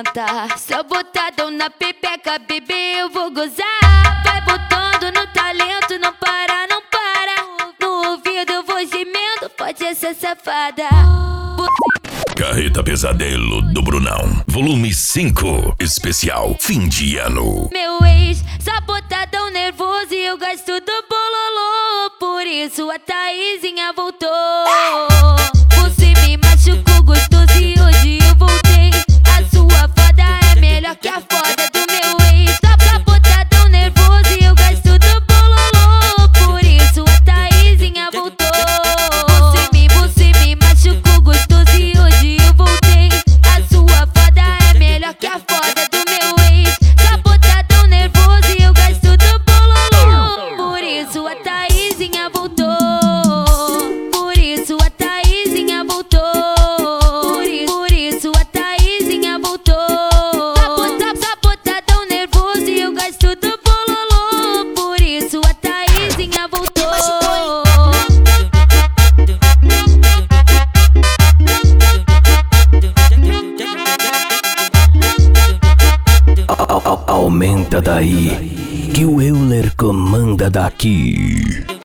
sentar. Seu botadão na pepeca, bebê, eu vou gozar. Vai botando no talento, não para, não para. No ouvido eu vou gemendo, pode ser safada. Carreta Pesadelo do Brunão, volume 5, especial fim de ano. Meu ex, só botadão nervoso e eu gasto do bololô. Por isso a Thaisinha voltou. Você me machucou gostoso e hoje eu voltei. A sua foda é melhor que a foda do meu ex. Só botadão nervoso e eu gasto do bololô. Por isso a Thaisinha voltou. Você me machucou gostoso e hoje eu voltei. A sua foda é melhor que a foda do meu ex. Só botadão nervoso e eu gasto do bololô. Por isso a Thaisinha voltou. Por isso a Thaisinha voltou. Por isso a Thaisinha voltou. Só botadão nervoso e eu gasto do bololô. Por isso a Thaisinha voltou. Aumenta daí, que o Euler comanda daqui.